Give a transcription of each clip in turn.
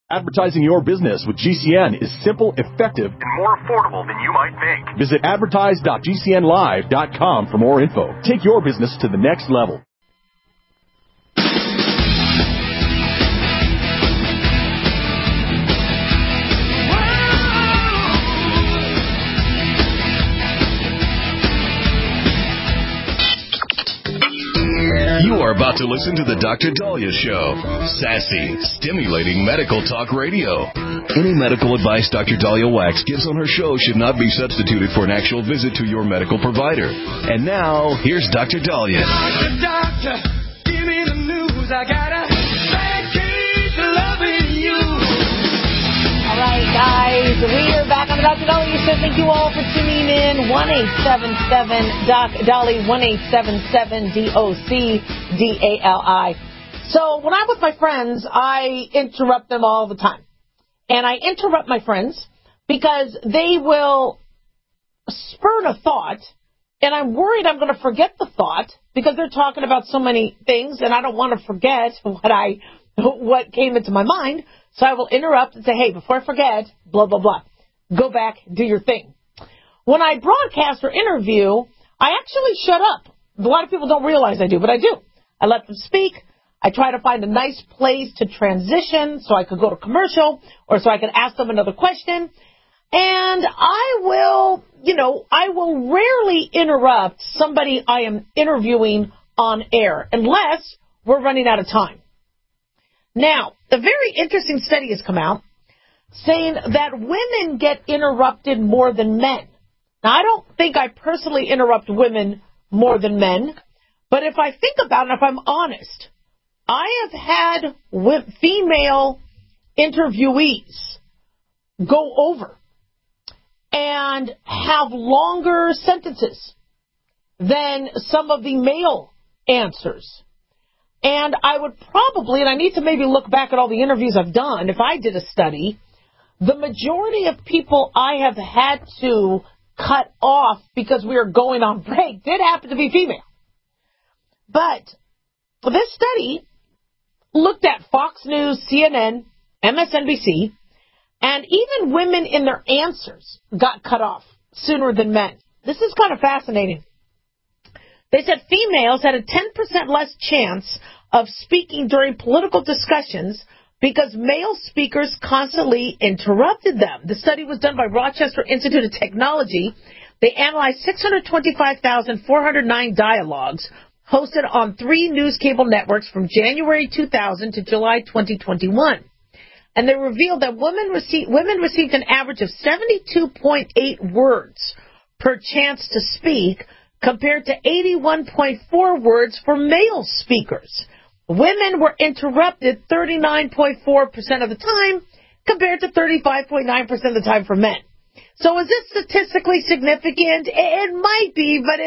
Advertising your business with GCN is simple, effective, and more affordable than you might think. Visit advertise.gcnlive.com for more info. Take your business to the next level. You are about to listen to the Dr. Daliah Show. Sassy, stimulating medical talk radio. Any medical advice Dr. Daliah Wax gives on her show should not be substituted for an actual visit to your medical provider. And now, here's Dr. Daliah. Doctor, give me the news. I got a bad case of loving you. All right, guys, we are back on the Dr. Daliah Show. Thank you all for tuning in. 1-877-DOC-DALI, 1-877-DOC-DALI. So when I'm with my friends, I interrupt them all the time. And I interrupt my friends because they will spurn a thought, and I'm worried I'm going to forget the thought because they're talking about so many things, and I don't want to forget what came into my mind. So I will interrupt and say, hey, before I forget, blah, blah, blah. Go back, do your thing. When I broadcast or interview, I actually shut up. A lot of people don't realize I do, but I do. I let them speak. I try to find a nice place to transition so I could go to commercial or so I could ask them another question. And I will rarely interrupt somebody I am interviewing on air unless we're running out of time. Now, a very interesting study has come out saying that women get interrupted more than men. Now, I don't think I personally interrupt women more than men, but if I think about it, if I'm honest, I have had female interviewees go over and have longer sentences than some of the male answers. And I would probably, and I need to maybe look back at all the interviews I've done, if I did a study, the majority of people I have had to cut off because we were going on break did happen to be female. But this study looked at Fox News, CNN, MSNBC, and even women in their answers got cut off sooner than men. This is kind of fascinating. They said females had a 10% less chance of speaking during political discussions because male speakers constantly interrupted them. The study was done by Rochester Institute of Technology. They analyzed 625,409 dialogues hosted on 3 news cable networks from January 2000 to July 2021. And they revealed that women received an average of 72.8 words per chance to speak, compared to 81.4 words for male speakers. Women were interrupted 39.4% of the time, compared to 35.9% of the time for men. So is this statistically significant? It might be, but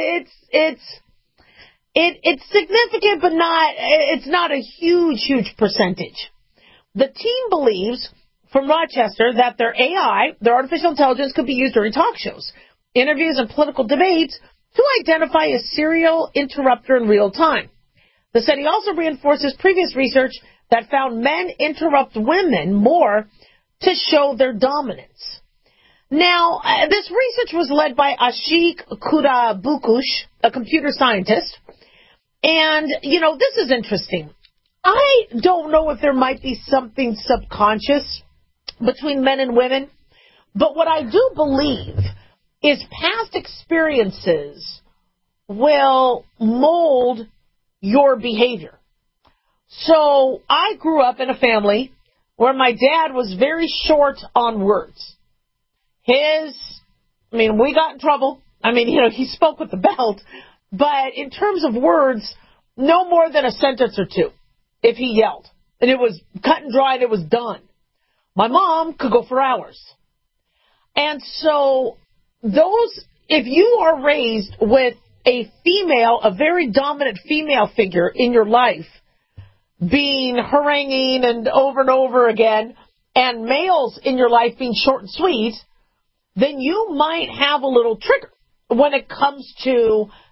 it's significant, but it's not a huge percentage. The team believes, from Rochester, that their AI, their artificial intelligence, could be used during talk shows, interviews, and political debates to identify a serial interrupter in real time. The study also reinforces previous research that found men interrupt women more to show their dominance. Now, this research was led by Ashik Kurabukush, a computer scientist. And, this is interesting. I don't know if there might be something subconscious between men and women, but what I do believe is past experiences will mold your behavior. So I grew up in a family where my dad was very short on words. We got in trouble. He spoke with the belt, but in terms of words, no more than a sentence or two if he yelled. And it was cut and dry and it was done. My mom could go for hours. And so if you are raised with a very dominant female figure in your life, being haranguing and over again, and males in your life being short and sweet, then you might have a little trigger when it comes to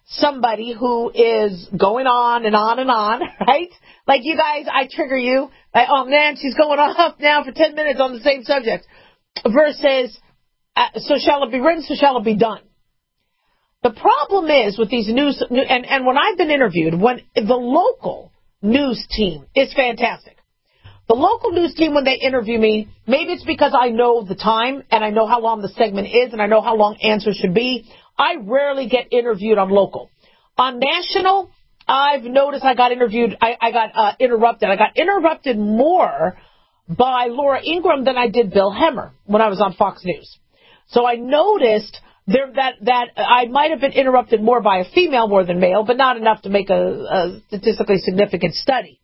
somebody who is going on and on and on, right? Like you guys, I trigger you. Like, oh, man, she's going off now for 10 minutes on the same subject. Versus, so shall it be written, so shall it be done. The problem is with these news, and when I've been interviewed, when the local news team is fantastic. The local news team, when they interview me, maybe it's because I know the time and I know how long the segment is and I know how long answers should be. I rarely get interviewed on local. On national, I've noticed I got interviewed, I got interrupted. I got interrupted more by Laura Ingraham than I did Bill Hemmer when I was on Fox News. So I noticed that I might have been interrupted more by a female more than male, but not enough to make a statistically significant study.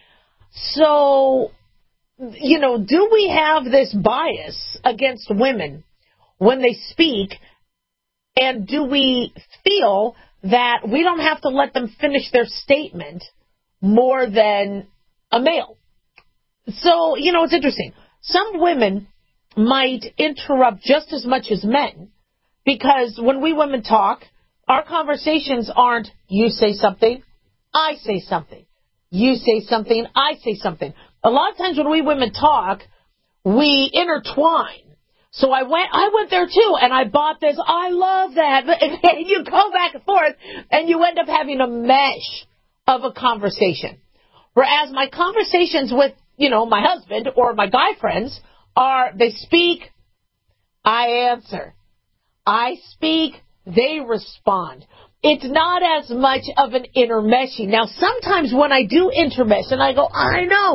So, you know, do we have this bias against women when they speak, and do we feel that we don't have to let them finish their statement more than a male? So, you know, it's interesting. Some women might interrupt just as much as men, because when we women talk, our conversations aren't you say something, I say something. You say something, I say something. A lot of times when we women talk, we intertwine. So I went there too, and I bought this. I love that. And you go back and forth, and you end up having a mesh of a conversation. Whereas my conversations with, you know, my husband or my guy friends are, they speak, I answer. I speak, they respond. It's not as much of an intermeshing. Now, sometimes when I do intermesh, and I go, I know,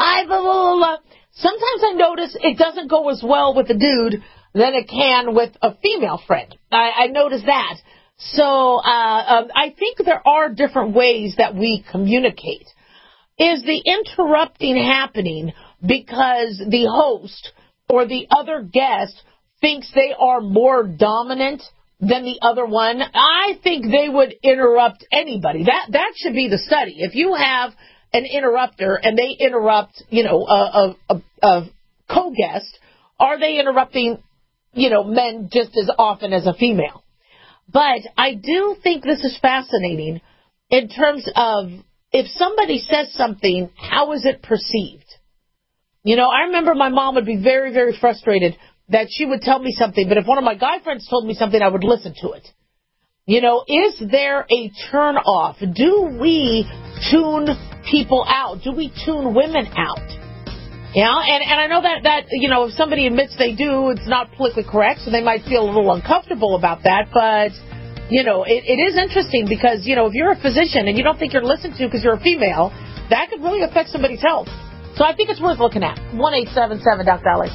sometimes I notice it doesn't go as well with a dude than it can with a female friend. I notice that. So I think there are different ways that we communicate. Is the interrupting happening because the host or the other guest thinks they are more dominant than the other one? I think they would interrupt anybody. That should be the study. If you have an interrupter and they interrupt, you know, a co-guest, are they interrupting, you know, men just as often as a female? But I do think this is fascinating in terms of if somebody says something, how is it perceived? You know, I remember my mom would be very, very frustrated that she would tell me something, but if one of my guy friends told me something, I would listen to it. You know, is there a turn off? Do we tune people out? Do we tune women out? Yeah, and I know that, you know, if somebody admits they do, it's not politically correct, so they might feel a little uncomfortable about that, but, you know, it is interesting because, you know, if you're a physician and you don't think you're listened to because you're a female, that could really affect somebody's health. So I think it's worth looking at. 1-877 Dr. Ali.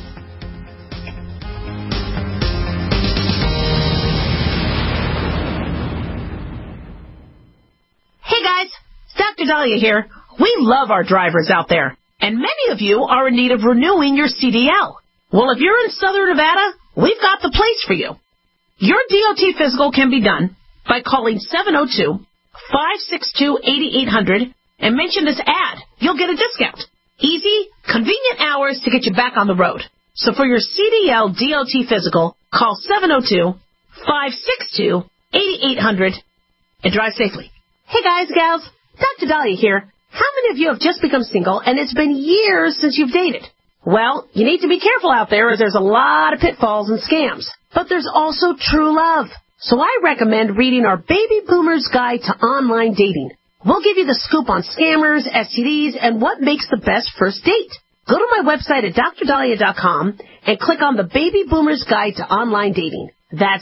Hey guys, it's Dr. Dahlia here. We love our drivers out there, and many of you are in need of renewing your CDL. Well, if you're in Southern Nevada, we've got the place for you. Your DOT physical can be done by calling 702-562-8800 and mention this ad. You'll get a discount. Easy, convenient hours to get you back on the road. So for your CDL DOT physical, call 702-562-8800 and drive safely. Hey guys, gals, Dr. Dahlia here. How many of you have just become single and it's been years since you've dated? Well, you need to be careful out there as there's a lot of pitfalls and scams. But there's also true love. So I recommend reading our Baby Boomer's Guide to Online Dating. We'll give you the scoop on scammers, STDs, and what makes the best first date. Go to my website at drdahlia.com and click on the Baby Boomer's Guide to Online Dating. That's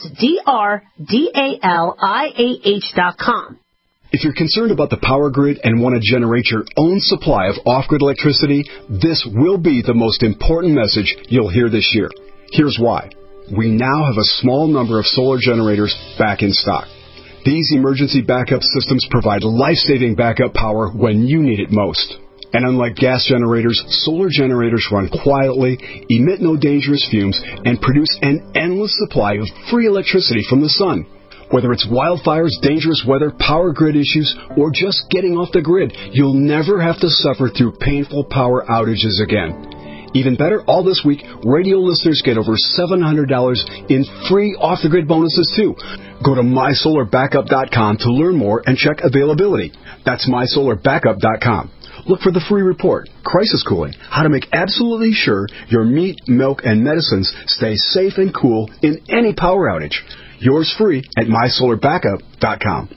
DRDALIAH.com. If you're concerned about the power grid and want to generate your own supply of off-grid electricity, this will be the most important message you'll hear this year. Here's why. We now have a small number of solar generators back in stock. These emergency backup systems provide life-saving backup power when you need it most. And unlike gas generators, solar generators run quietly, emit no dangerous fumes, and produce an endless supply of free electricity from the sun. Whether it's wildfires, dangerous weather, power grid issues, or just getting off the grid, you'll never have to suffer through painful power outages again. Even better, all this week, radio listeners get over $700 in free off-the-grid bonuses, too. Go to MySolarBackup.com to learn more and check availability. That's MySolarBackup.com. Look for the free report, Crisis Cooling, how to make absolutely sure your meat, milk, and medicines stay safe and cool in any power outage. Yours free at MySolarBackup.com.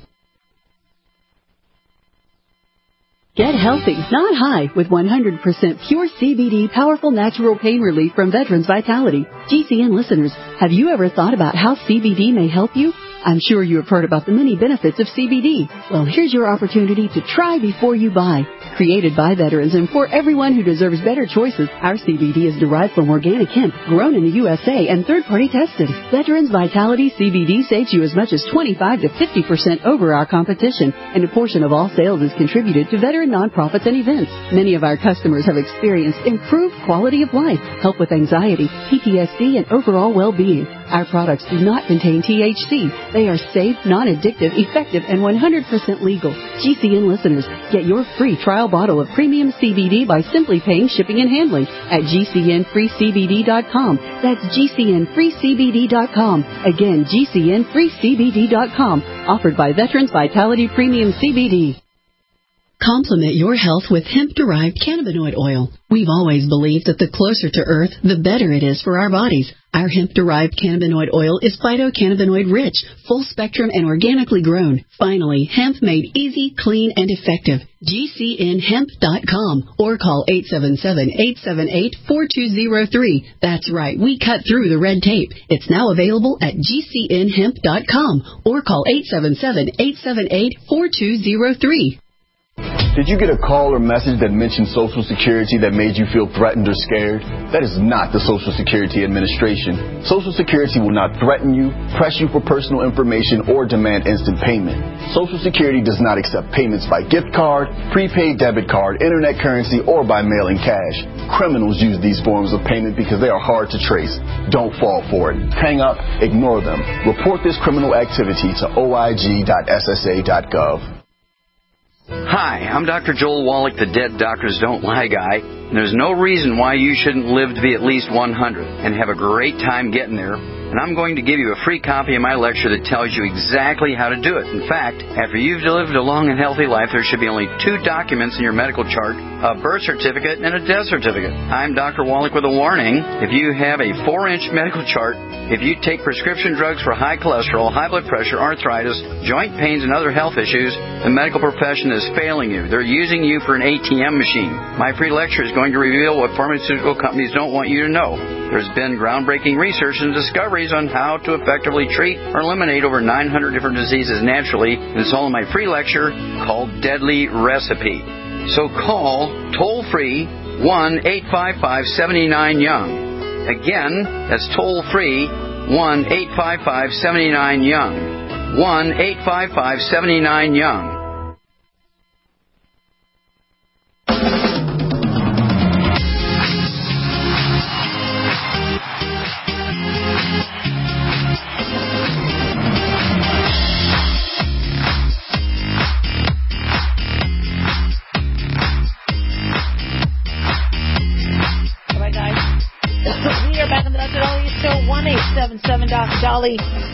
Get healthy, not high, with 100% pure CBD powerful natural pain relief from Veterans Vitality. GCN listeners, have you ever thought about how CBD may help you? I'm sure you have heard about the many benefits of CBD. Well, here's your opportunity to try before you buy. Created by veterans and for everyone who deserves better choices, our CBD is derived from organic hemp, grown in the USA and third-party tested. Veterans Vitality CBD saves you as much as 25 to 50% over our competition, and a portion of all sales is contributed to veteran nonprofits and events. Many of our customers have experienced improved quality of life, help with anxiety, PTSD, and overall well-being. Our products do not contain THC. They are safe, non-addictive, effective, and 100% legal. GCN listeners, get your free trial bottle of premium CBD by simply paying shipping and handling at GCNFreeCBD.com. That's GCNFreeCBD.com. Again, GCNFreeCBD.com. Offered by Veterans Vitality Premium CBD. Complement your health with hemp-derived cannabinoid oil. We've always believed that the closer to Earth, the better it is for our bodies. Our hemp-derived cannabinoid oil is phytocannabinoid-rich, full-spectrum, and organically grown. Finally, hemp made easy, clean, and effective. GCNHemp.com or call 877-878-4203. That's right, we cut through the red tape. It's now available at GCNHemp.com or call 877-878-4203. Did you get a call or message that mentioned Social Security that made you feel threatened or scared? That is not the Social Security Administration. Social Security will not threaten you, press you for personal information, or demand instant payment. Social Security does not accept payments by gift card, prepaid debit card, internet currency, or by mailing cash. Criminals use these forms of payment because they are hard to trace. Don't fall for it. Hang up, ignore them. Report this criminal activity to oig.ssa.gov. Hi, I'm Dr. Joel Wallach, the Dead Doctors Don't Lie guy, and there's no reason why you shouldn't live to be at least 100 and have a great time getting there. And I'm going to give you a free copy of my lecture that tells you exactly how to do it. In fact, after you've lived a long and healthy life, there should be only 2 documents in your medical chart, a birth certificate and a death certificate. I'm Dr. Wallach with a warning. If you have a 4-inch medical chart, if you take prescription drugs for high cholesterol, high blood pressure, arthritis, joint pains, and other health issues, the medical profession is failing you. They're using you for an ATM machine. My free lecture is going to reveal what pharmaceutical companies don't want you to know. There's been groundbreaking research and discoveries on how to effectively treat or eliminate over 900 different diseases naturally, and it's all in my free lecture called Deadly Recipe. So call toll-free 1-855-79-YOUNG. Again, that's toll-free 1-855-79-YOUNG. 1-855-79-YOUNG. Dr. Dolly,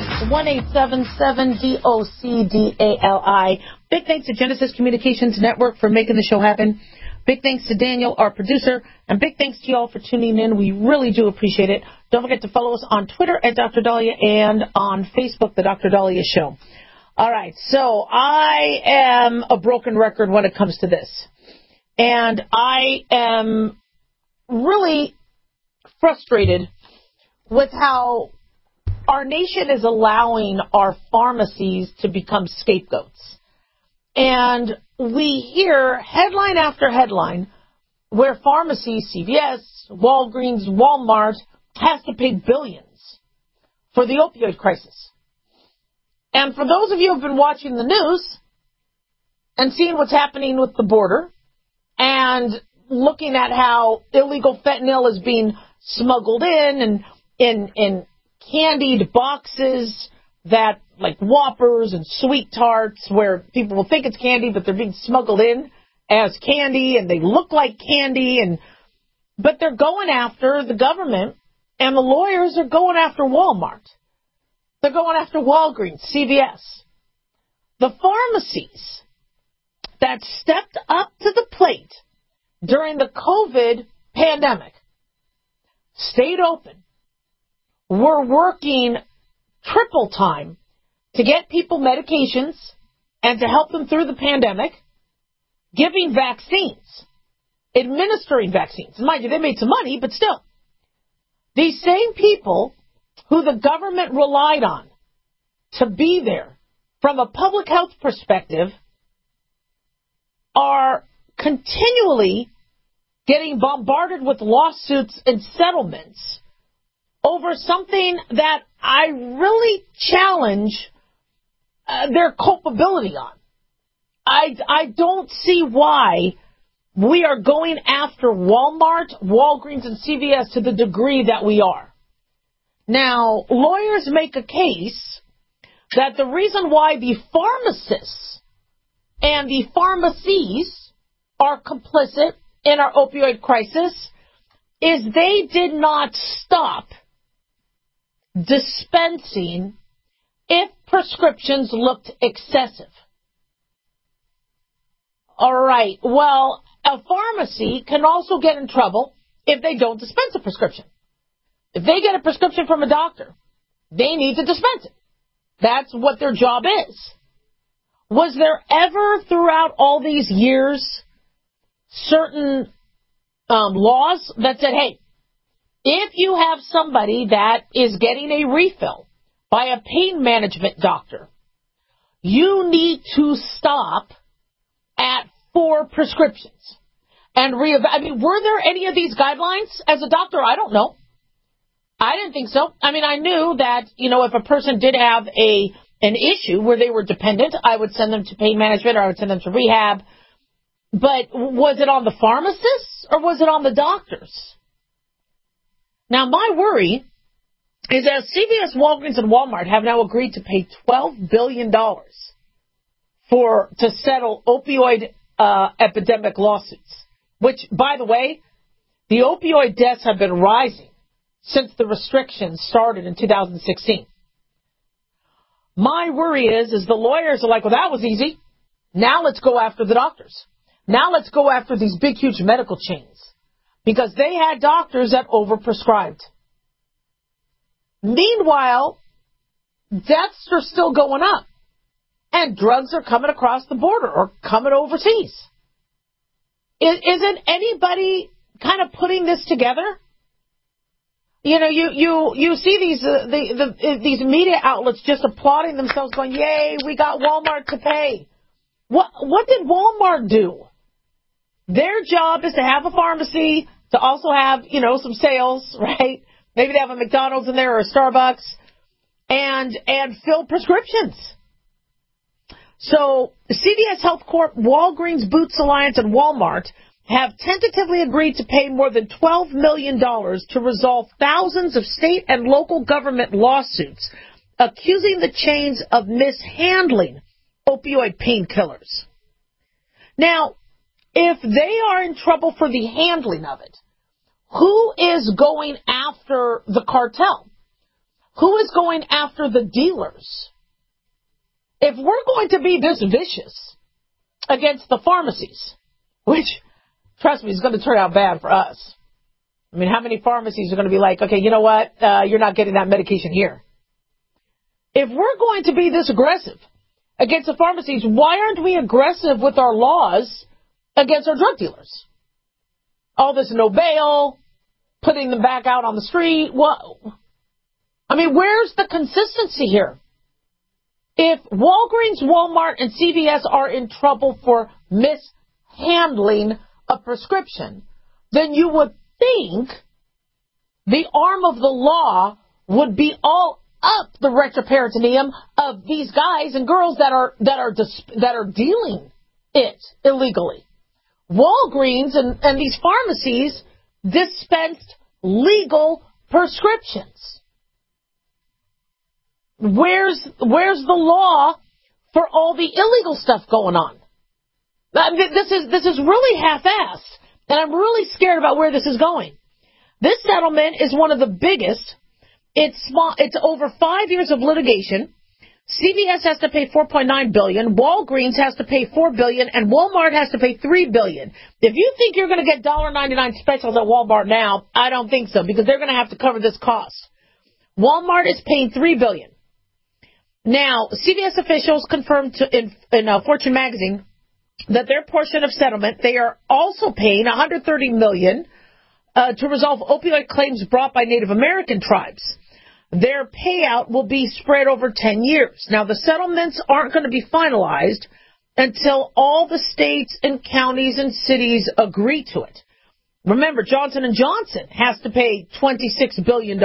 1-877-DOCDALI. Big thanks to Genesis Communications Network for making the show happen. Big thanks to Daniel, our producer, and big thanks to you all for tuning in. We really do appreciate it. Don't forget to follow us on Twitter at Dr. Dahlia and on Facebook, The Dr. Dahlia Show. All right, so I am a broken record when it comes to this. And I am really frustrated with how our nation is allowing our pharmacies to become scapegoats. And we hear headline after headline where pharmacies, CVS, Walgreens, Walmart, has to pay billions for the opioid crisis. And for those of you who have been watching the news and seeing what's happening with the border and looking at how illegal fentanyl is being smuggled in candied boxes that, like Whoppers and Sweet Tarts, where people will think it's candy, but they're being smuggled in as candy, and they look like candy, and But they're going after the government, and the lawyers are going after Walmart. They're going after Walgreens, CVS. The pharmacies that stepped up to the plate during the COVID pandemic, stayed open, were working triple time to get people medications and to help them through the pandemic, giving vaccines, administering vaccines. Mind you, they made some money, but still. These same people who the government relied on to be there from a public health perspective are continually getting bombarded with lawsuits and settlements over something that I really challenge their culpability on. I don't see why we are going after Walmart, Walgreens, and CVS to the degree that we are. Now, lawyers make a case that the reason why the pharmacists and the pharmacies are complicit in our opioid crisis is they did not stop dispensing if prescriptions looked excessive. All right, well, a pharmacy can also get in trouble if they don't dispense a prescription. If they get a prescription from a doctor, they need to dispense it. That's what their job is. Was there ever throughout all these years certain laws that said, hey, if you have somebody that is getting a refill by a pain management doctor, you need to stop at 4 prescriptions and were there any of these guidelines as a doctor? I don't know. I didn't think so. I knew that, if a person did have an issue where they were dependent, I would send them to pain management or I would send them to rehab. But was it on the pharmacists or was it on the doctors? Now, my worry is that CVS, Walgreens, and Walmart have now agreed to pay $12 billion to settle opioid epidemic lawsuits, which, by the way, the opioid deaths have been rising since the restrictions started in 2016. My worry is the lawyers are like, well, that was easy. Now let's go after the doctors. Now let's go after these big, huge medical chains because they had doctors that overprescribed. Meanwhile, deaths are still going up and drugs are coming across the border or coming overseas. Isn't anybody kind of putting this together? You see these media outlets just applauding themselves, going, "Yay, we got Walmart to pay." What did Walmart do? Their job is to have a pharmacy, to also have some sales, right? Maybe they have a McDonald's in there or a Starbucks, and fill prescriptions. So CVS Health Corp, Walgreens Boots Alliance, and Walmart have tentatively agreed to pay more than $12 million to resolve thousands of state and local government lawsuits accusing the chains of mishandling opioid painkillers. Now, if they are in trouble for the handling of it, who is going after the cartel? Who is going after the dealers? If we're going to be this vicious against the pharmacies, which, trust me, is going to turn out bad for us. How many pharmacies are going to be like, okay, you know what? You're not getting that medication here. If we're going to be this aggressive against the pharmacies, why aren't we aggressive with our laws against our drug dealers? All this no bail, putting them back out on the street. Where's the consistency here? If Walgreens, Walmart, and CVS are in trouble for mishandling a prescription, then you would think the arm of the law would be all up the retroperitoneum of these guys and girls that are dealing it illegally. Walgreens and these pharmacies dispensed legal prescriptions. Where's the law for all the illegal stuff going on? This is really half-assed. And I'm really scared about where this is going. This settlement is one of the biggest. It's small. It's over 5 years of litigation. CVS has to pay $4.9 billion. Walgreens has to pay $4 billion, and Walmart has to pay $3 billion. If you think you're going to get $1.99 specials at Walmart now, I don't think so, because they're going to have to cover this cost. Walmart is paying $3 billion. Now, CVS officials confirmed in Fortune magazine that their portion of settlement, they are also paying $130 million to resolve opioid claims brought by Native American tribes. Their payout will be spread over 10 years. Now, the settlements aren't going to be finalized until all the states and counties and cities agree to it. Remember, Johnson & Johnson has to pay $26 billion.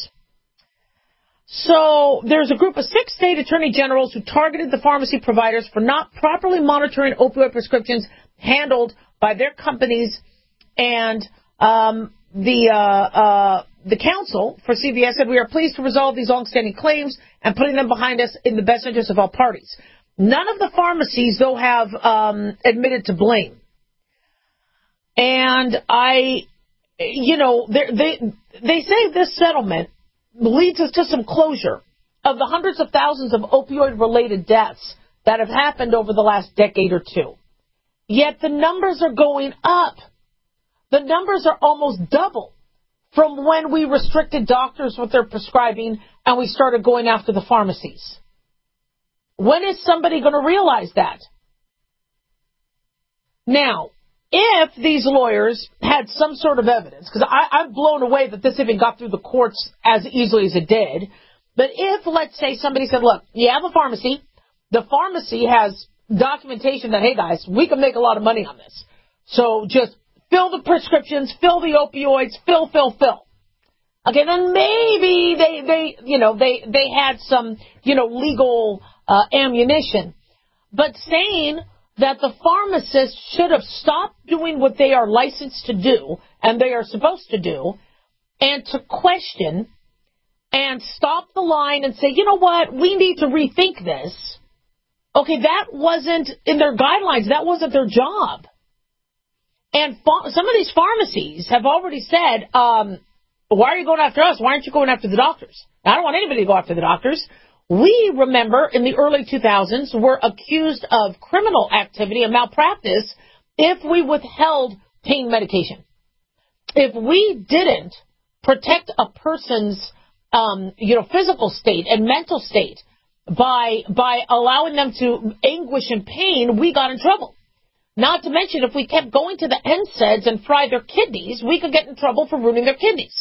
So there's a group of 6 state attorney generals who targeted the pharmacy providers for not properly monitoring opioid prescriptions handled by their companies, and the counsel for CVS said, "We are pleased to resolve these long-standing claims and putting them behind us in the best interest of all parties." None of the pharmacies, though, have admitted to blame. And they say this settlement leads us to some closure of the hundreds of thousands of opioid-related deaths that have happened over the last decade or two. Yet the numbers are going up. The numbers are almost double from when we restricted doctors with their prescribing and we started going after the pharmacies. When is somebody going to realize that? Now, if these lawyers had some sort of evidence, because I'm blown away that this even got through the courts as easily as it did, but if, let's say, somebody said, look, you have a pharmacy, the pharmacy has documentation that, hey, guys, we can make a lot of money on this. So just fill the prescriptions, fill the opioids, fill. Okay, then maybe they had some, legal ammunition. But saying that the pharmacists should have stopped doing what they are licensed to do and they are supposed to do, and to question and stop the line and say, you know what, we need to rethink this. Okay, that wasn't in their guidelines. That wasn't their job. And some of these pharmacies have already said, why are you going after us? Why aren't you going after the doctors? Now, I don't want anybody to go after the doctors. We, remember, in the early 2000s, were accused of criminal activity and malpractice if we withheld pain medication. If we didn't protect a person's, physical state and mental state by allowing them to anguish in pain, we got in trouble. Not to mention, if we kept going to the NSAIDs and fry their kidneys, we could get in trouble for ruining their kidneys.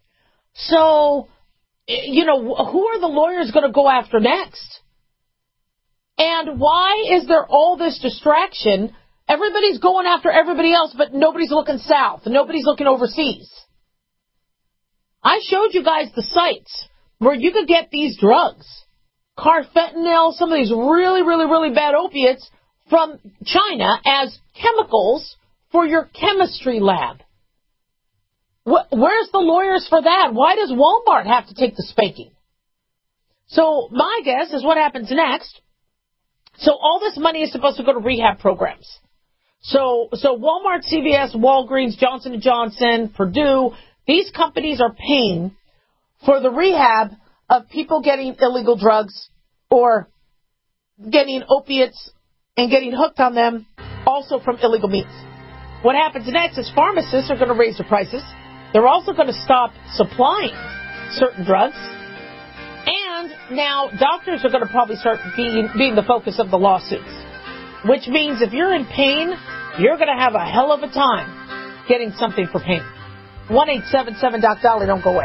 So, who are the lawyers going to go after next? And why is there all this distraction? Everybody's going after everybody else, but nobody's looking south. Nobody's looking overseas. I showed you guys the sites where you could get these drugs. Carfentanil, some of these really, really, really bad opiates from China as chemicals for your chemistry lab. Where's the lawyers for that? Why does Walmart have to take the spanking? So my guess is what happens next. So all this money is supposed to go to rehab programs. So Walmart, CVS, Walgreens, Johnson & Johnson, Purdue, these companies are paying for the rehab of people getting illegal drugs or getting opiates and getting hooked on them, also from illegal means. What happens next is pharmacists are going to raise their prices. They're also going to stop supplying certain drugs. And now doctors are going to probably start being the focus of the lawsuits. Which means if you're in pain, you're going to have a hell of a time getting something for pain. 1-877-DOC-DOLLY, don't go away.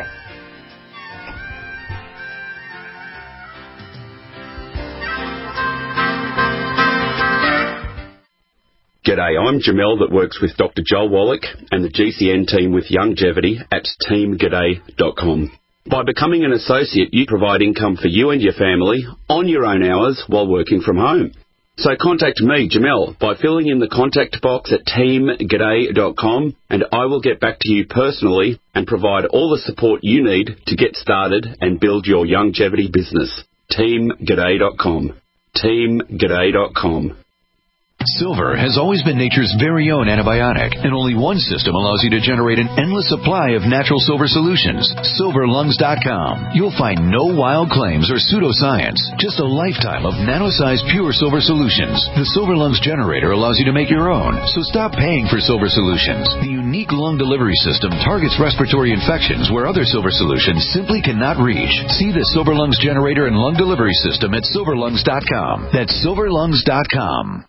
G'day, I'm Jamel that works with Dr. Joel Wallach and the GCN team with Longevity at teamg'day.com. By becoming an associate, you provide income for you and your family on your own hours while working from home. So contact me, Jamel, by filling in the contact box at teamg'day.com, and I will get back to you personally and provide all the support you need to get started and build your longevity business. teamg'day.com. teamg'day.com. Silver has always been nature's very own antibiotic, and only one system allows you to generate an endless supply of natural silver solutions. SilverLungs.com. You'll find no wild claims or pseudoscience, just a lifetime of nano-sized pure silver solutions. The Silver Lungs generator allows you to make your own, so stop paying for silver solutions. The unique lung delivery system targets respiratory infections where other silver solutions simply cannot reach. See the Silver Lungs generator and lung delivery system at SilverLungs.com. That's SilverLungs.com.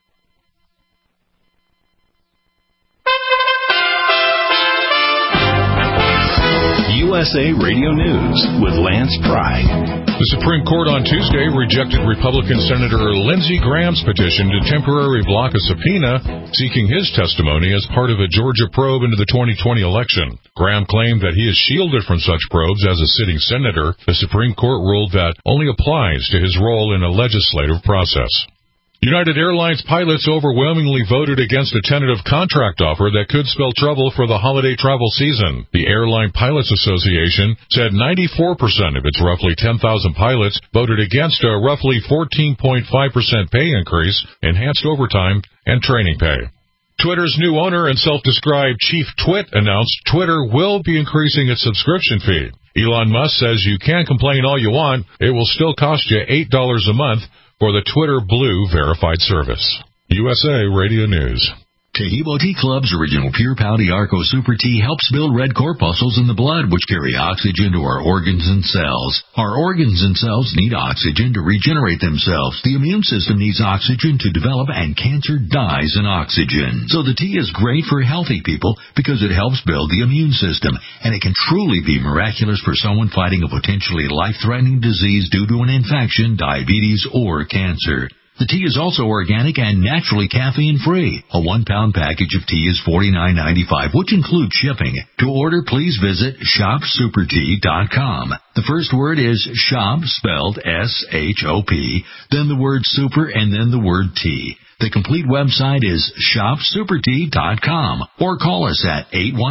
USA Radio News with Lance Pry. The Supreme Court on Tuesday rejected Republican Senator Lindsey Graham's petition to temporarily block a subpoena seeking his testimony as part of a Georgia probe into the 2020 election. Graham claimed that he is shielded from such probes as a sitting senator. The Supreme Court ruled that only applies to his role in a legislative process. United Airlines pilots overwhelmingly voted against a tentative contract offer that could spell trouble for the holiday travel season. The Airline Pilots Association said 94% of its roughly 10,000 pilots voted against a roughly 14.5% pay increase, enhanced overtime, and training pay. Twitter's new owner and self-described Chief Twit announced Twitter will be increasing its subscription fee. Elon Musk says you can complain all you want, it will still cost you $8 a month for the Twitter Blue verified service. USA Radio News. Tahibo Tea Club's original Pure Pouty Arco Super Tea helps build red corpuscles in the blood, which carry oxygen to our organs and cells. Our organs and cells need oxygen to regenerate themselves. The immune system needs oxygen to develop, and cancer dies in oxygen. So the tea is great for healthy people because it helps build the immune system, and it can truly be miraculous for someone fighting a potentially life-threatening disease due to an infection, diabetes, or cancer. The tea is also organic and naturally caffeine-free. A 1-pound package of tea is $49.95, which includes shipping. To order, please visit shopsupertea.com. The first word is shop, spelled S-H-O-P, then the word super, and then the word tea. The complete website is shopsupertea.com, or call us at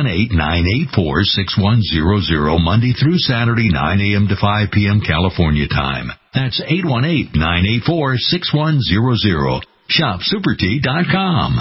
818-984-6100 Monday through Saturday, 9 a.m. to 5 p.m. California time. That's 818-984-6100. Shopsupertea.com.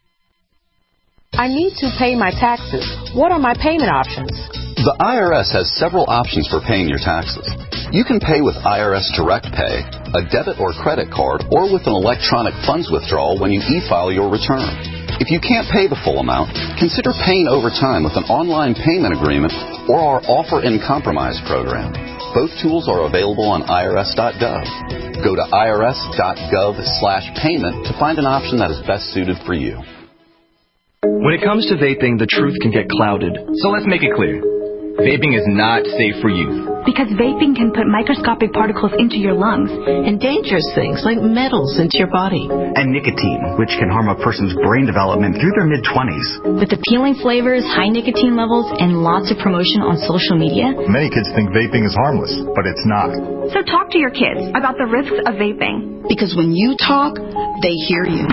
I need to pay my taxes. What are my payment options? The IRS has several options for paying your taxes. You can pay with IRS Direct Pay, a debit or credit card, or with an electronic funds withdrawal when you e-file your return. If you can't pay the full amount, consider paying over time with an online payment agreement or our Offer in Compromise program. Both tools are available on irs.gov. Go to irs.gov/payment to find an option that is best suited for you. When it comes to vaping, the truth can get clouded. So let's make it clear. Vaping is not safe for youth. Because vaping can put microscopic particles into your lungs. And dangerous things like metals into your body. And nicotine, which can harm a person's brain development through their mid-20s. With appealing flavors, high nicotine levels, and lots of promotion on social media. Many kids think vaping is harmless, but it's not. So talk to your kids about the risks of vaping. Because when you talk, they hear you.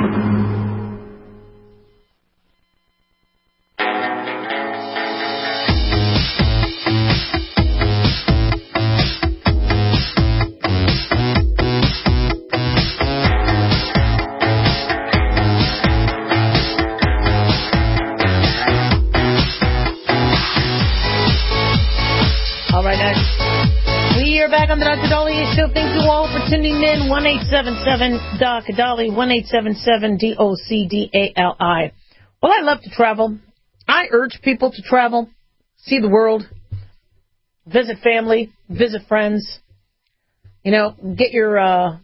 Back on the Dr. Dahlia Show. Thank you all for tuning in. 1-877-Doc Dali, 1-877-DOCDALI. Well, I love to travel. I urge people to travel, see the world, visit family, visit friends. You know, get your,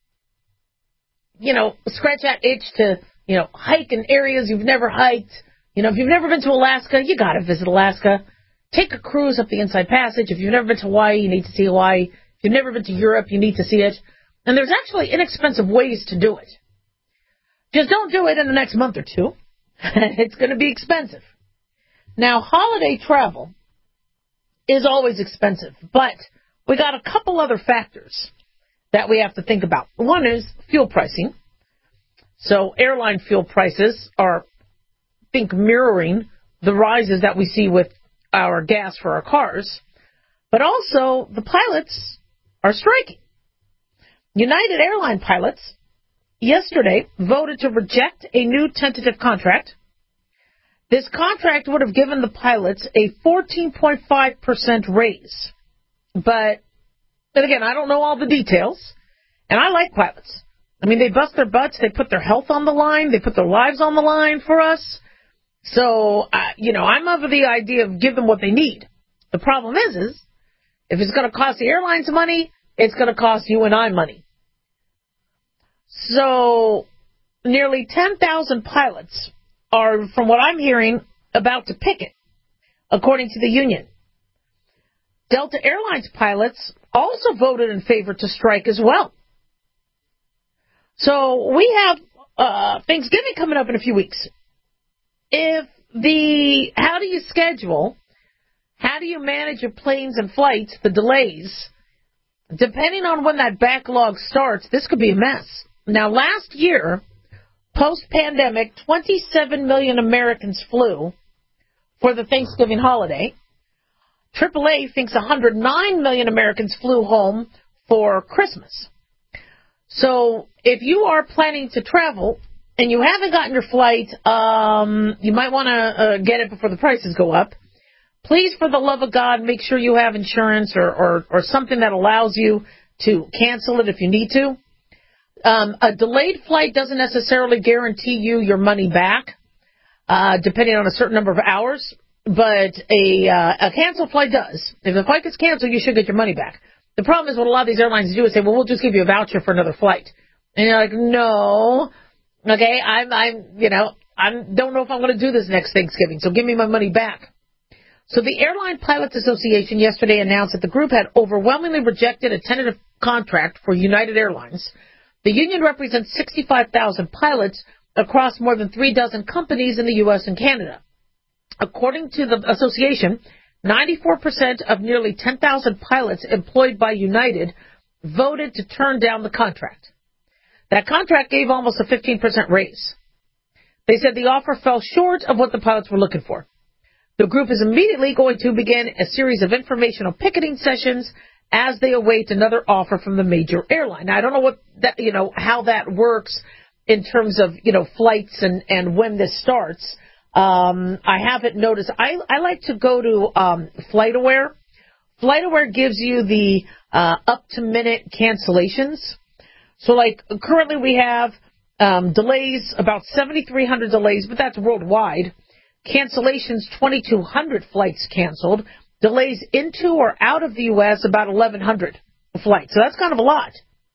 scratch that itch to, hike in areas you've never hiked. If you've never been to Alaska, you got to visit Alaska. Take a cruise up the Inside Passage. If you've never been to Hawaii, you need to see Hawaii. If you've never been to Europe, you need to see it. And there's actually inexpensive ways to do it. Just don't do it in the next month or two. It's going to be expensive. Now, holiday travel is always expensive, but we got a couple other factors that we have to think about. One is fuel pricing. So airline fuel prices are, I think, mirroring the rises that we see with our gas for our cars, but also the pilots are striking. United Airline pilots yesterday voted to reject a new tentative contract. This contract would have given the pilots a 14.5% raise. But again, I don't know all the details, and I like pilots. I mean, they bust their butts, they put their health on the line, they put their lives on the line for us. So, I'm of the idea of give them what they need. The problem is if it's going to cost the airlines money, it's going to cost you and I money. So, nearly 10,000 pilots are, from what I'm hearing, about to picket, according to the union. Delta Airlines pilots also voted in favor to strike as well. So we have Thanksgiving coming up in a few weeks. How do you schedule, how do you manage your planes and flights, the delays? Depending on when that backlog starts, this could be a mess. Now, last year, post-pandemic, 27 million Americans flew for the Thanksgiving holiday. AAA thinks 109 million Americans flew home for Christmas. So if you are planning to travel and you haven't gotten your flight, you might want to get it before the prices go up. Please, for the love of God, make sure you have insurance or something that allows you to cancel it if you need to. A delayed flight doesn't necessarily guarantee you your money back, depending on a certain number of hours. But a canceled flight does. If the flight gets canceled, you should get your money back. The problem is what a lot of these airlines do is say, well, we'll just give you a voucher for another flight. And you're like, no. Okay, I don't know if I'm going to do this next Thanksgiving, so give me my money back. So the Airline Pilots Association yesterday announced that the group had overwhelmingly rejected a tentative contract for United Airlines. The union represents 65,000 pilots across more than 36 companies in the U.S. and Canada. According to the association, 94% of nearly 10,000 pilots employed by United voted to turn down the contract. That contract gave almost a 15% raise. They said the offer fell short of what the pilots were looking for. The group is immediately going to begin a series of informational picketing sessions as they await another offer from the major airline. Now, I don't know how that works in terms of, flights and when this starts. I haven't noticed. I like to go to FlightAware. FlightAware gives you the up-to-minute cancellations. So, currently we have delays, about 7,300 delays, but that's worldwide. Cancellations, 2,200 flights canceled. Delays into or out of the U.S., about 1,100 flights. So that's kind of a lot.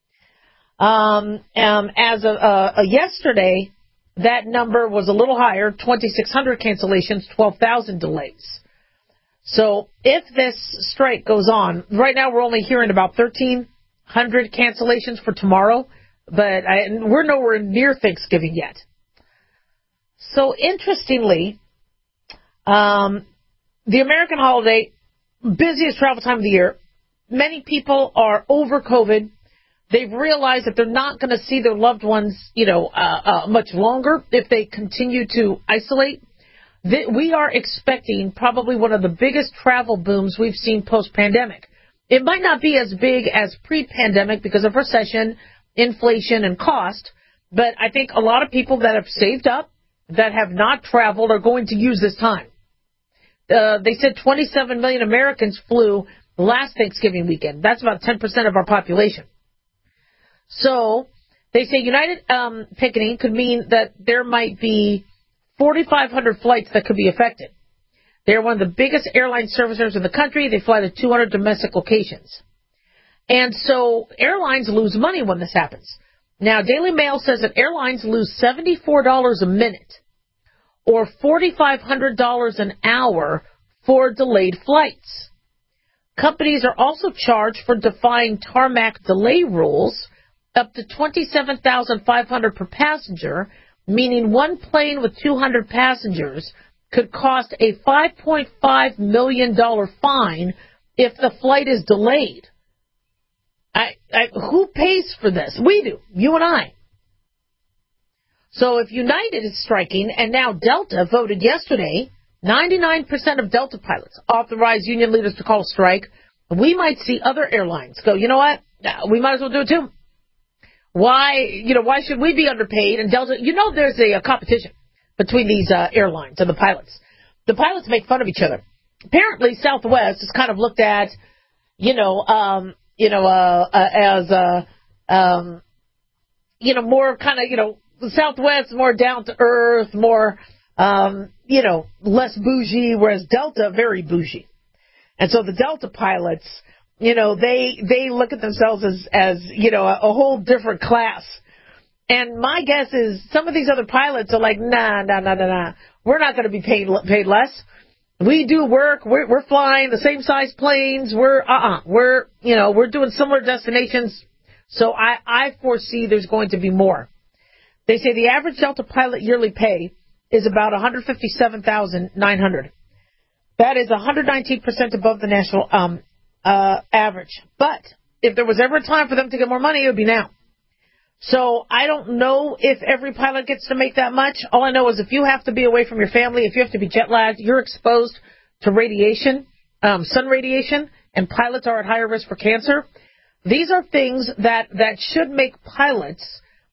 As of yesterday, that number was a little higher, 2,600 cancellations, 12,000 delays. So if this strike goes on, right now we're only hearing about 1,300 cancellations for tomorrow, but we're nowhere near Thanksgiving yet. So interestingly, the American holiday, busiest travel time of the year, many people are over COVID. They've realized that they're not going to see their loved ones, much longer if they continue to isolate. We are expecting probably one of the biggest travel booms we've seen post-pandemic. It might not be as big as pre-pandemic because of recession, inflation, and cost, but I think a lot of people that have saved up, that have not traveled, are going to use this time. They said 27 million Americans flew last Thanksgiving weekend. That's about 10% of our population. So they say United picketing could mean that there might be 4,500 flights that could be affected. They're one of the biggest airline servicers in the country. They fly to 200 domestic locations. And so airlines lose money when this happens. Now, Daily Mail says that airlines lose $74 a minute or $4,500 an hour for delayed flights. Companies are also charged for defying tarmac delay rules, up to $27,500 per passenger, meaning one plane with 200 passengers could cost a $5.5 million fine if the flight is delayed. Who pays for this? We do. You and I. So if United is striking, and now Delta voted yesterday, 99% of Delta pilots authorized union leaders to call a strike, we might see other airlines go, you know what? We might as well do it too. Why should we be underpaid? And Delta, there's a competition between these airlines and the pilots. The pilots make fun of each other. Apparently, Southwest is kind of looked at, more kind of, Southwest more down to earth, more, less bougie, whereas Delta very bougie. And so the Delta pilots, they look at themselves as a whole different class. And my guess is some of these other pilots are like, nah. We're not going to be paid less. We do work. We're flying the same size planes. We're doing similar destinations. So I foresee there's going to be more. They say the average Delta pilot yearly pay is about $157,900. That is 119% above the national average. But if there was ever a time for them to get more money, it would be now. So I don't know if every pilot gets to make that much. All I know is if you have to be away from your family, if you have to be jet lagged, you're exposed to radiation, sun radiation, and pilots are at higher risk for cancer. These are things that should make pilots,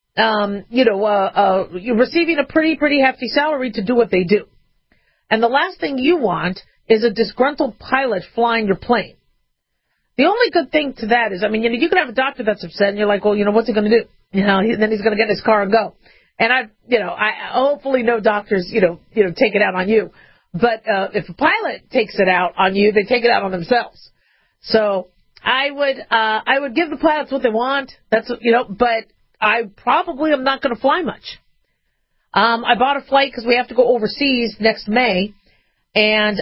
receiving a pretty hefty salary to do what they do. And the last thing you want is a disgruntled pilot flying your plane. The only good thing to that is, you can have a doctor that's upset and you're like, well, what's he going to do? Then he's going to get in his car and go. And I hopefully no doctors, take it out on you. But, if a pilot takes it out on you, they take it out on themselves. So I would give the pilots what they want. That's, but I probably am not going to fly much. I bought a flight because we have to go overseas next May. And,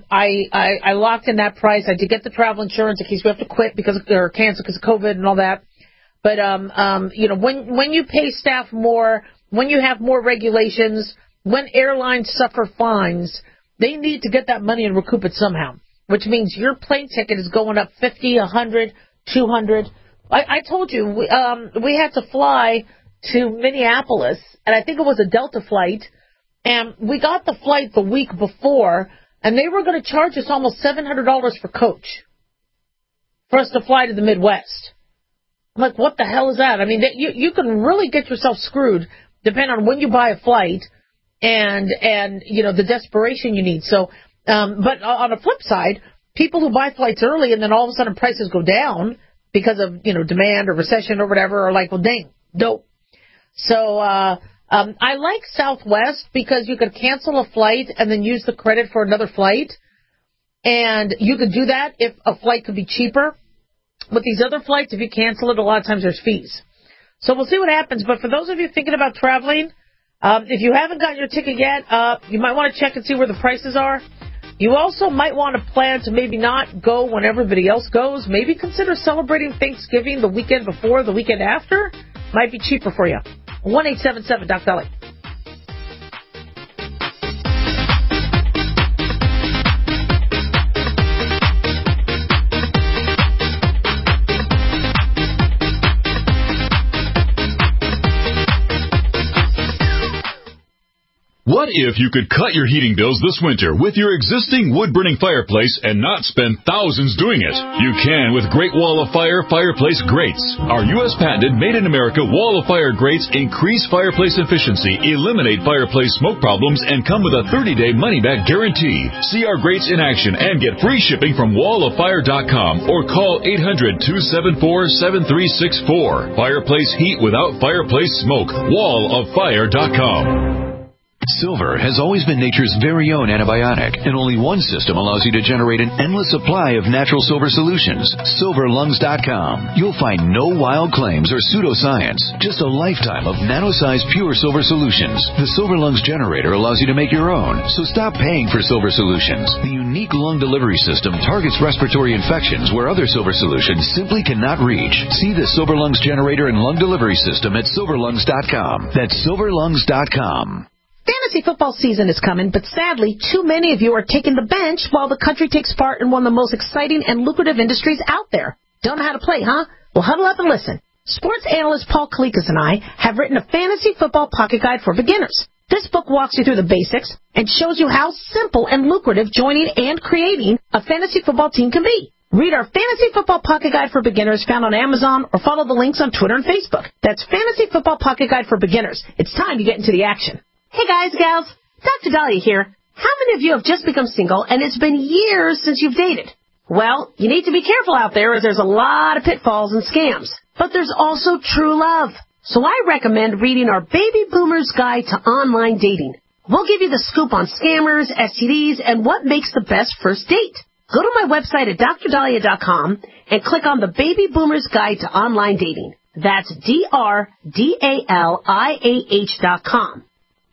I locked in that price. I did get the travel insurance in case we have to quit or cancel because of COVID and all that. But, when you pay staff more, when you have more regulations, when airlines suffer fines, they need to get that money and recoup it somehow, which means your plane ticket is going up 50, 100, 200. I told you, we had to fly to Minneapolis, and I think it was a Delta flight, and we got the flight the week before, and they were going to charge us almost $700 for coach for us to fly to the Midwest. I'm like, what the hell is that? You can really get yourself screwed depending on when you buy a flight and the desperation you need. So, but on the flip side, people who buy flights early and then all of a sudden prices go down because of, demand or recession or whatever are like, well, dang, dope. So, I like Southwest because you could cancel a flight and then use the credit for another flight. And you could do that if a flight could be cheaper. With these other flights, if you cancel it, a lot of times there's fees. So we'll see what happens. But for those of you thinking about traveling, if you haven't gotten your ticket yet, you might want to check and see where the prices are. You also might want to plan to maybe not go when everybody else goes. Maybe consider celebrating Thanksgiving the weekend before, the weekend after. Might be cheaper for you. 1-877-DOC-DOLLY. What if you could cut your heating bills this winter with your existing wood-burning fireplace and not spend thousands doing it? You can with Great Wall of Fire fireplace grates. Our U.S. patented made-in-America Wall of Fire grates increase fireplace efficiency, eliminate fireplace smoke problems, and come with a 30-day money-back guarantee. See our grates in action and get free shipping from walloffire.com or call 800-274-7364. Fireplace heat without fireplace smoke. walloffire.com. Silver has always been nature's very own antibiotic, and only one system allows you to generate an endless supply of natural silver solutions. SilverLungs.com. You'll find no wild claims or pseudoscience, just a lifetime of nano-sized pure silver solutions. The Silver Lungs generator allows you to make your own, so stop paying for silver solutions. The unique lung delivery system targets respiratory infections where other silver solutions simply cannot reach. See the Silver Lungs generator and lung delivery system at SilverLungs.com. That's SilverLungs.com. Fantasy football season is coming, but sadly, too many of you are taking the bench while the country takes part in one of the most exciting and lucrative industries out there. Don't know how to play, huh? Well, huddle up and listen. Sports analyst Paul Kalikas and I have written a fantasy football pocket guide for beginners. This book walks you through the basics and shows you how simple and lucrative joining and creating a fantasy football team can be. Read our Fantasy Football Pocket Guide for Beginners found on Amazon or follow the links on Twitter and Facebook. That's Fantasy Football Pocket Guide for Beginners. It's time to get into the action. Hey guys, gals, Dr. Dahlia here. How many of you have just become single and it's been years since you've dated? Well, you need to be careful out there as there's a lot of pitfalls and scams. But there's also true love. So I recommend reading our Baby Boomer's Guide to Online Dating. We'll give you the scoop on scammers, STDs, and what makes the best first date. Go to my website at drdahlia.com and click on the Baby Boomer's Guide to Online Dating. That's DRDALIAH.com.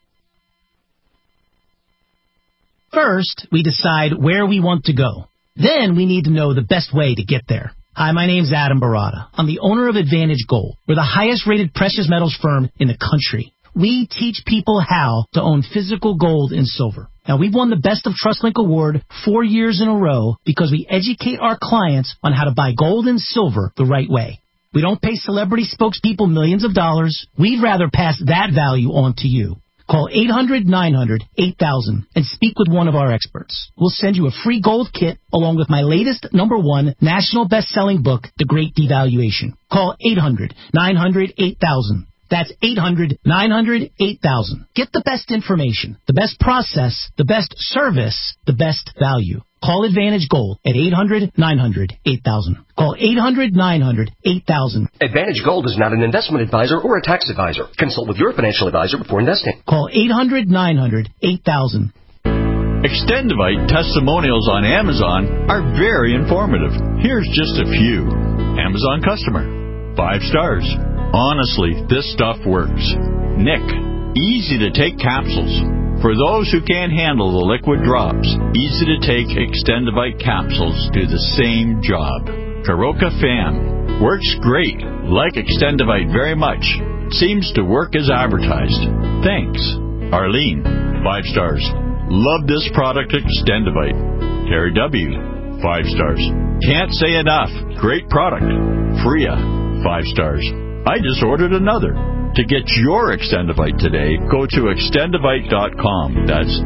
First, we decide where we want to go. Then we need to know the best way to get there. Hi, my name's Adam Barada. I'm the owner of Advantage Gold. We're the highest-rated precious metals firm in the country. We teach people how to own physical gold and silver. Now, we've won the Best of TrustLink Award 4 years in a row because we educate our clients on how to buy gold and silver the right way. We don't pay celebrity spokespeople millions of dollars. We'd rather pass that value on to you. Call 800-900-8000 and speak with one of our experts. We'll send you a free gold kit along with my latest #1 national best-selling book, The Great Devaluation. Call 800-900-8000. That's 800-900-8000. Get the best information, the best process, the best service, the best value. Call Advantage Gold at 800-900-8000. Call 800-900-8000. Advantage Gold is not an investment advisor or a tax advisor. Consult with your financial advisor before investing. Call 800-900-8000. Extendivite testimonials on Amazon are very informative. Here's just a few. Amazon customer. 5 stars. Honestly, this stuff works. Nick, easy to take capsules. For those who can't handle the liquid drops, easy to take Extendivite capsules do the same job. Karoka fan, works great. Like Extendivite very much. Seems to work as advertised. Thanks. Arlene, 5 stars. Love this product Extendivite. Terry W, 5 stars. Can't say enough. Great product. Freya, 5 stars. I just ordered another. To get your Extendivite today, go to extendivite.com. That's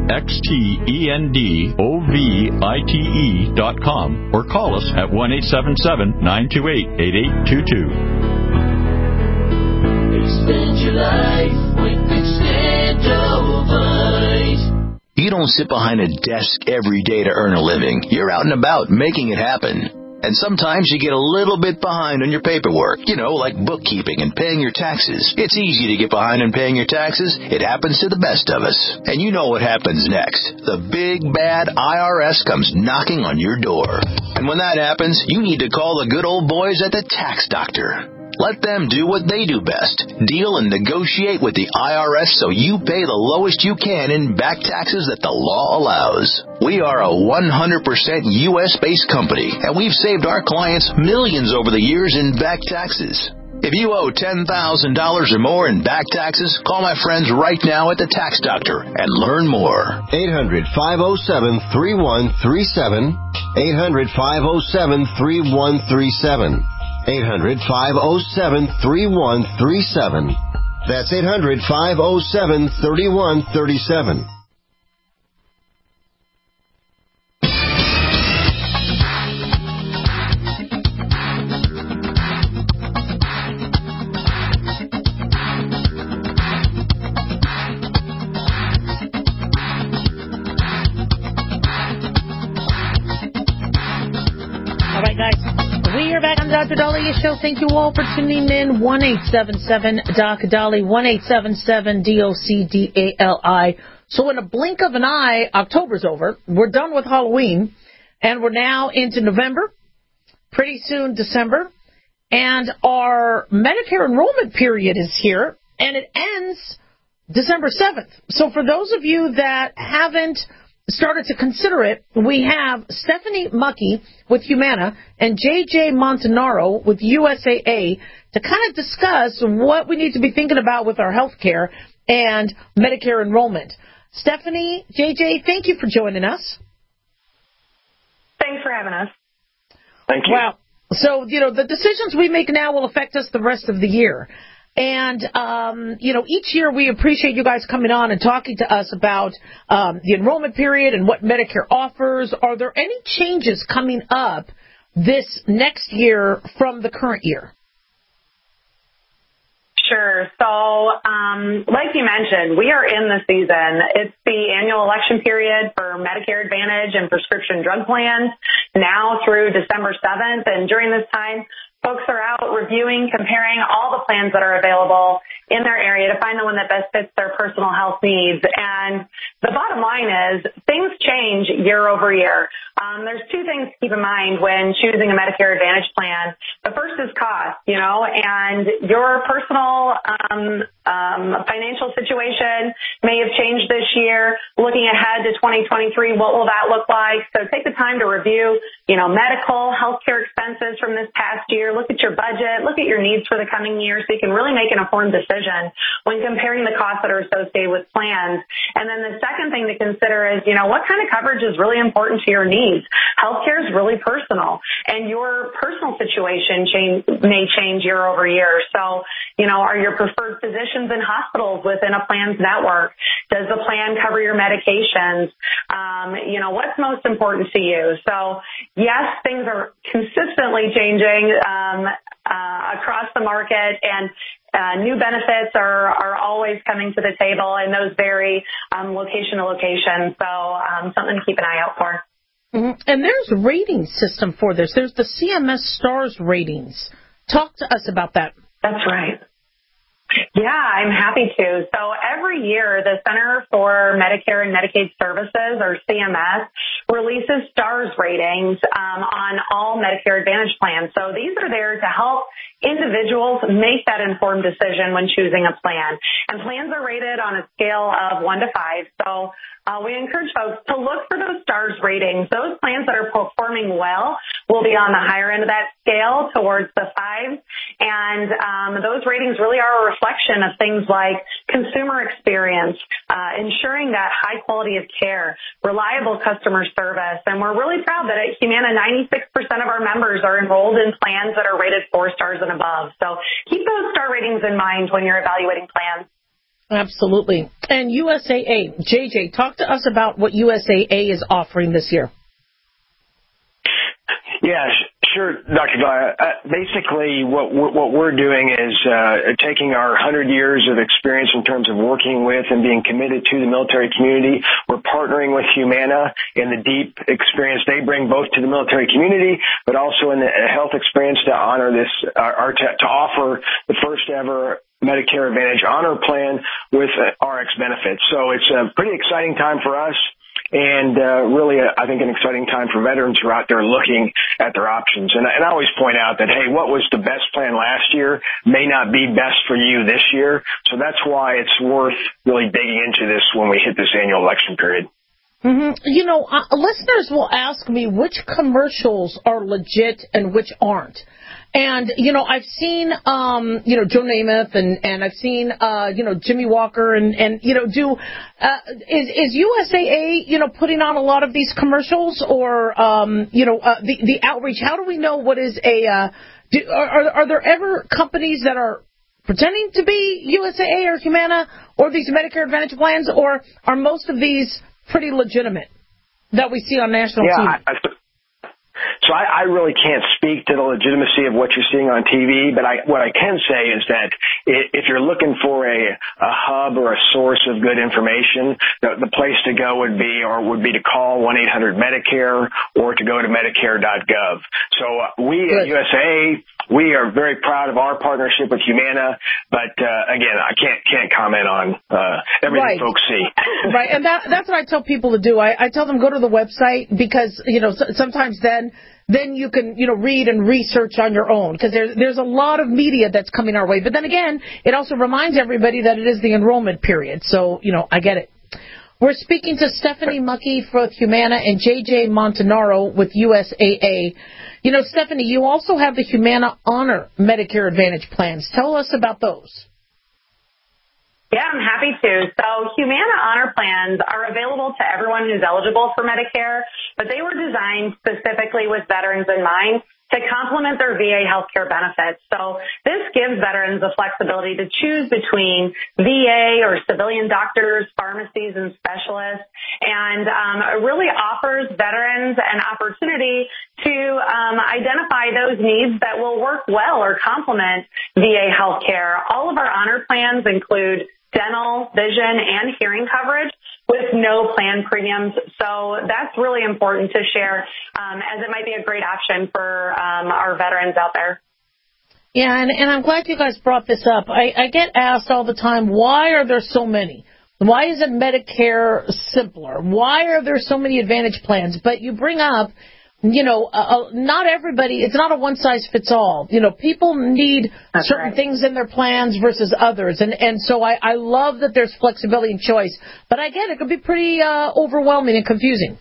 XTENDOVITE.com or call us at 1-877-928-8822. Extend your life with Extendovite. You don't sit behind a desk every day to earn a living. You're out and about making it happen. And sometimes you get a little bit behind on your paperwork, like bookkeeping and paying your taxes. It's easy to get behind on paying your taxes. It happens to the best of us. And you know what happens next. The big, bad IRS comes knocking on your door. And when that happens, you need to call the good old boys at the Tax Doctor. Let them do what they do best. Deal and negotiate with the IRS so you pay the lowest you can in back taxes that the law allows. We are a 100% U.S.-based company, and we've saved our clients millions over the years in back taxes. If you owe $10,000 or more in back taxes, call my friends right now at the Tax Doctor and learn more. 800-507-3137. 800-507-3137. 800-507-3137. That's 800-507-3137. All right, guys. We are back on the Dr. Dahlia Show. Thank you all for tuning in. 1-877-DOC-DALI, 1-877-DOC-DALI. So in a blink of an eye, October's over. We're done with Halloween, and we're now into November, pretty soon December, and our Medicare enrollment period is here, and it ends December 7th. So for those of you that haven't started to consider it, we have Stephanie Mucky with Humana and J.J. Montanaro with USAA to kind of discuss what we need to be thinking about with our health care and Medicare enrollment. Stephanie, J.J., thank you for joining us. Thanks for having us. Thank you. Wow. So, the decisions we make now will affect us the rest of the year. And, each year we appreciate you guys coming on and talking to us about the enrollment period and what Medicare offers. Are there any changes coming up this next year from the current year? Sure. So, like you mentioned, we are in the season. It's the annual election period for Medicare Advantage and prescription drug plans now through December 7th. And during this time, folks are out reviewing, comparing all the plans that are available in their area to find the one that best fits their personal health needs. And the bottom line is things change year over year. There's two things to keep in mind when choosing a Medicare Advantage plan. The first is cost, and your personal financial situation may have changed this year. Looking ahead to 2023, what will that look like? So take the time to review, medical, healthcare expenses from this past year. Look at your budget. Look at your needs for the coming year so you can really make an informed decision when comparing the costs that are associated with plans. And then the second thing to consider is, what kind of coverage is really important to your needs? Healthcare is really personal, and your personal situation may change year over year. So, are your preferred physicians in hospitals within a plan's network? Does the plan cover your medications? What's most important to you? So, yes, things are consistently changing across the market, and new benefits are always coming to the table, and those vary location to location. So something to keep an eye out for. Mm-hmm. And there's a rating system for this. There's the CMS Stars ratings. Talk to us about that. That's right. Yeah, I'm happy to. So every year, the Center for Medicare and Medicaid Services, or CMS, releases Stars ratings on all Medicare Advantage plans. So these are there to help individuals make that informed decision when choosing a plan. And plans are rated on a scale of 1 to 5. So we encourage folks to look for those Stars ratings. Those plans that are performing well will be on the higher end of that scale towards the 5. And those ratings really are a reflection of things like consumer experience, ensuring that high quality of care, reliable customer service. And we're really proud that at Humana, 96% of our members are enrolled in plans that are rated 4 stars and above. So keep those star ratings in mind when you're evaluating plans. Absolutely. And USAA, JJ, talk to us about what USAA is offering this year. Yeah, sure, Dr. Dahlia. Basically, what we're doing is taking our 100 years of experience in terms of working with and being committed to the military community. We're partnering with Humana in the deep experience they bring both to the military community, but also in the health experience to honor this, to offer the first ever Medicare Advantage Honor Plan with RX benefits. So it's a pretty exciting time for us. And really, I think, an exciting time for veterans who are out there looking at their options. And I always point out that, hey, what was the best plan last year may not be best for you this year. So that's why it's worth really digging into this when we hit this annual election period. Mm-hmm. Listeners will ask me which commercials are legit and which aren't. And, I've seen, Joe Namath and I've seen, Jimmy Walker and is USAA, putting on a lot of these commercials or, the outreach? How do we know what is are there ever companies that are pretending to be USAA or Humana or these Medicare Advantage plans, or are most of these pretty legitimate that we see on national TV? So I really can't speak to the legitimacy of what you're seeing on TV, but what I can say is that if you're looking for a hub or a source of good information, the place to go would be to call 1-800-MEDICARE or to go to Medicare.gov. So we at USAA, we are very proud of our partnership with Humana, but again, I can't comment on everything folks see. Right, and that's what I tell people to do. I tell them go to the website because sometimes then you can read and research on your own because there's a lot of media that's coming our way. But then again, it also reminds everybody that it is the enrollment period. So I get it. We're speaking to Stephanie Mucky for Humana and JJ Montanaro with USAA. Stephanie, you also have the Humana Honor Medicare Advantage plans. Tell us about those. Yeah, I'm happy to. So Humana Honor plans are available to everyone who's eligible for Medicare, but they were designed specifically with veterans in mind to complement their VA healthcare benefits. So this gives veterans the flexibility to choose between VA or civilian doctors, pharmacies, and specialists, and it really offers veterans an opportunity to identify those needs that will work well or complement VA healthcare. All of our honor plans include dental, vision, and hearing coverage with no plan premiums. So that's really important to share, as it might be a great option for our veterans out there. Yeah, and I'm glad you guys brought this up. I get asked all the time, why are there so many? Why isn't Medicare simpler? Why are there so many Advantage plans? But you bring up, not everybody, it's not a one-size-fits-all. People need certain things in their plans versus others. And so I love that there's flexibility and choice. But I get it could be pretty overwhelming and confusing.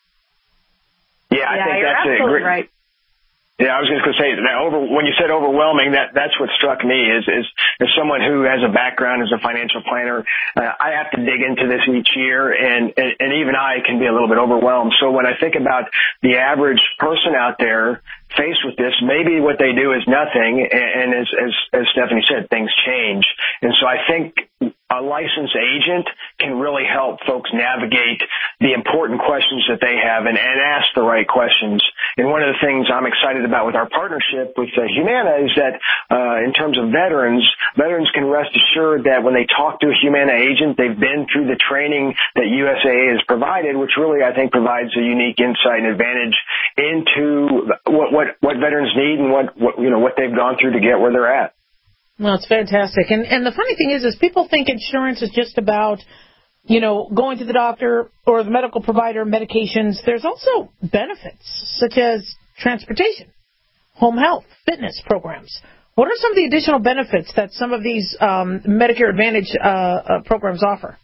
Yeah, I think you're that's absolutely right. Yeah, I was just going to say that when you said overwhelming, that's what struck me is someone who has a background as a financial planner. I have to dig into this each year, and even I can be a little bit overwhelmed. So when I think about the average person out there faced with this, maybe what they do is nothing, and as Stephanie said, things change. And so I think a licensed agent can really help folks navigate the important questions that they have and ask the right questions. And one of the things I'm excited about with our partnership with Humana is that in terms of veterans can rest assured that when they talk to a Humana agent, they've been through the training that USAA has provided, which really I think provides a unique insight and advantage into what veterans need and what they've gone through to get where they're at. Well, it's fantastic. And the funny thing is people think insurance is just about, going to the doctor or the medical provider, medications. There's also benefits such as transportation, home health, fitness programs. What are some of the additional benefits that some of these Medicare Advantage programs offer?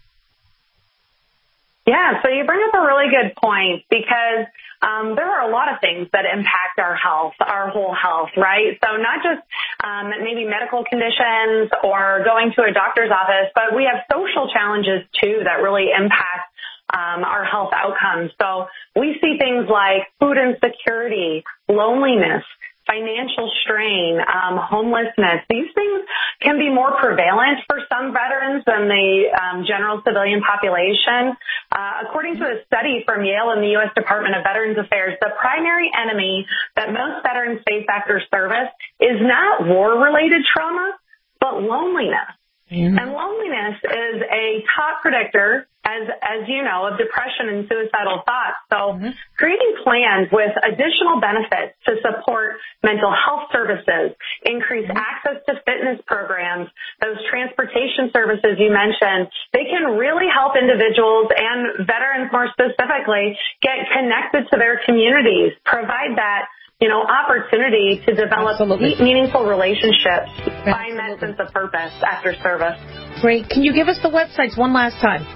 Yeah, so you bring up a really good point because there are a lot of things that impact our health, our whole health, right? So not just maybe medical conditions or going to a doctor's office, but we have social challenges too that really impact our health outcomes. So we see things like food insecurity, loneliness, financial strain, homelessness. These things can be more prevalent for some veterans than the general civilian population. According to a study from Yale and the U.S. Department of Veterans Affairs, the primary enemy that most veterans face after service is not war-related trauma, but loneliness. Mm-hmm. And loneliness is a top predictor, as you know, of depression and suicidal thoughts. So creating plans with additional benefits to support mental health services, increase access to fitness programs, those transportation services you mentioned, they can really help individuals and veterans more specifically get connected to their communities, provide that opportunity to develop deep, meaningful relationships, find that sense of purpose after service. Great. Can you give us the websites one last time?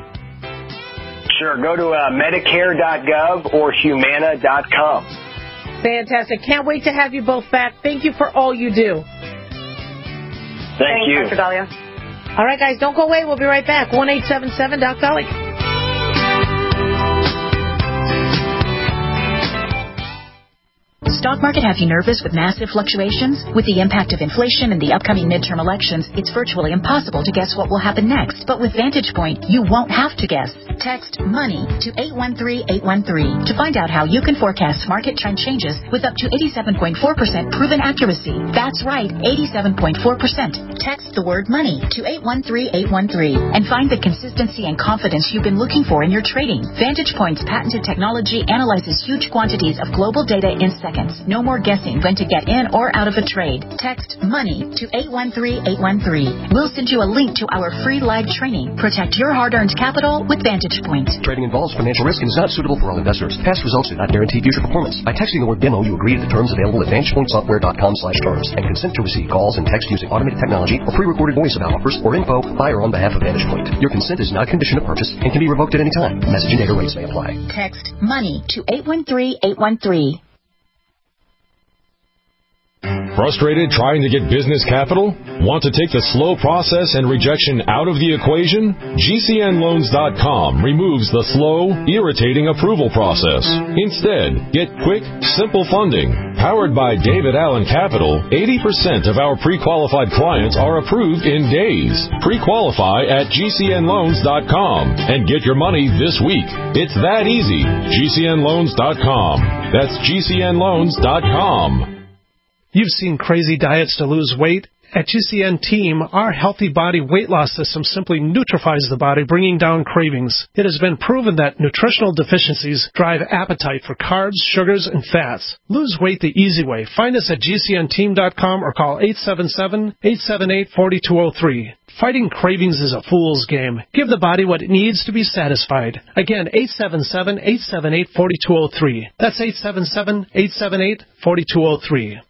Sure. Go to Medicare.gov or Humana.com. Fantastic. Can't wait to have you both back. Thank you for all you do. Thank you. Dr. Dahlia. All right, guys, don't go away. We'll be right back. 1-877-DOC-DOLLY. Stock market have you nervous with massive fluctuations? With the impact of inflation and the upcoming midterm elections, it's virtually impossible to guess what will happen next. But with Vantage Point, you won't have to guess. Text MONEY to 813-813 to find out how you can forecast market trend changes with up to 87.4% proven accuracy. That's right, 87.4%. Text the word MONEY to 813-813 and find the consistency and confidence you've been looking for in your trading. Vantage Point's patented technology analyzes huge quantities of global data in seconds. No more guessing when to get in or out of a trade. Text MONEY to 813-813. We'll send you a link to our free live training. Protect your hard-earned capital with Vantage Point. Trading involves financial risk and is not suitable for all investors. Past results do not guarantee future performance. By texting the word demo, you agree to the terms available at VantagePointSoftware.com/terms and consent to receive calls and text using automated technology or pre-recorded voice about offers or info by or on behalf of Vantage Point. Your consent is not a condition of purchase and can be revoked at any time. Message and data rates may apply. Text MONEY to 813-813. Frustrated trying to get business capital? Want to take the slow process and rejection out of the equation? GCNLoans.com removes the slow, irritating approval process. Instead, get quick, simple funding. Powered by David Allen Capital, 80% of our pre-qualified clients are approved in days. Pre-qualify at GCNLoans.com and get your money this week. It's that easy. GCNLoans.com. That's GCNLoans.com. You've seen crazy diets to lose weight. At GCN Team, our Healthy Body Weight Loss System simply neutralizes the body, bringing down cravings. It has been proven that nutritional deficiencies drive appetite for carbs, sugars, and fats. Lose weight the easy way. Find us at GCNteam.com or call 877-878-4203. Fighting cravings is a fool's game. Give the body what it needs to be satisfied. Again, 877-878-4203. That's 877-878-4203.